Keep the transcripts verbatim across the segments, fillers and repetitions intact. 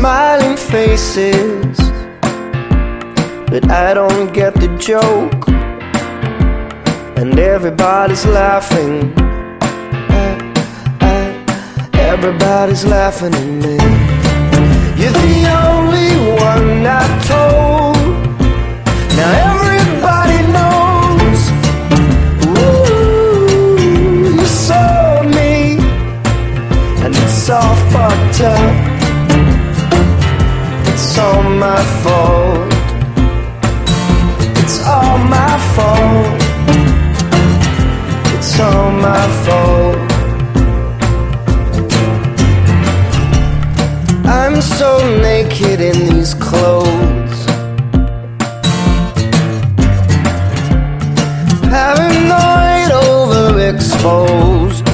smiling faces, but I don't get the joke. And everybody's laughing, uh, uh, everybody's laughing at me. You're the only one I told. Now everybody knows. Ooh, you saw me, and it's all fucked up. It's all my fault. It's all my fault. It's all my fault. I'm so naked in these clothes, paranoid, overexposed.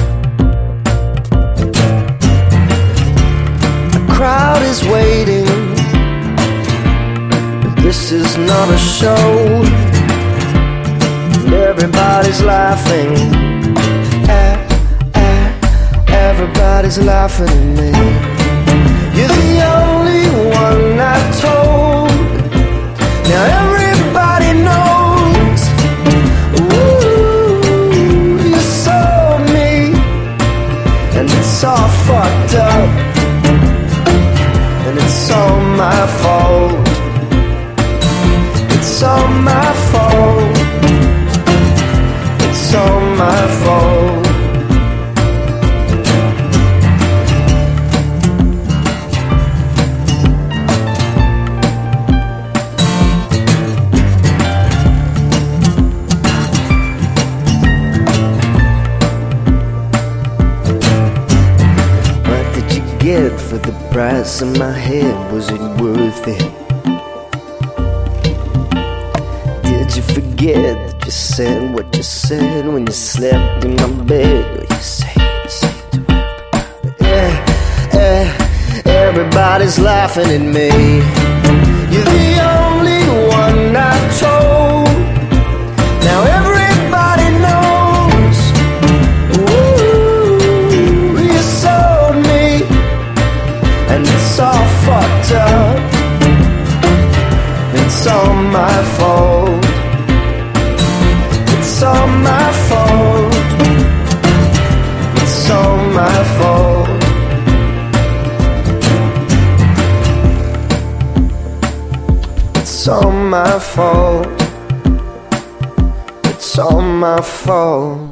The crowd is waiting, but this is not a show. And everybody's laughing, eh, eh, everybody's laughing at me. You're the only one I told. Now everybody knows. Ooh, you saw me, and it's all fucked up, and it's all my fault. It's all my fault. It's all my fault. Get for the price of my head, was it worth it? Did you forget that you said what you said when you slept in my bed? Or you say the same to everybody? Yeah, yeah, everybody's laughing at me. You're the only one I told. Now everybody knows. Ooh, you saw me, and it's all fucked up. It's all my fault. It's all my fault. It's all my fault. It's all my fault. It's all my fault.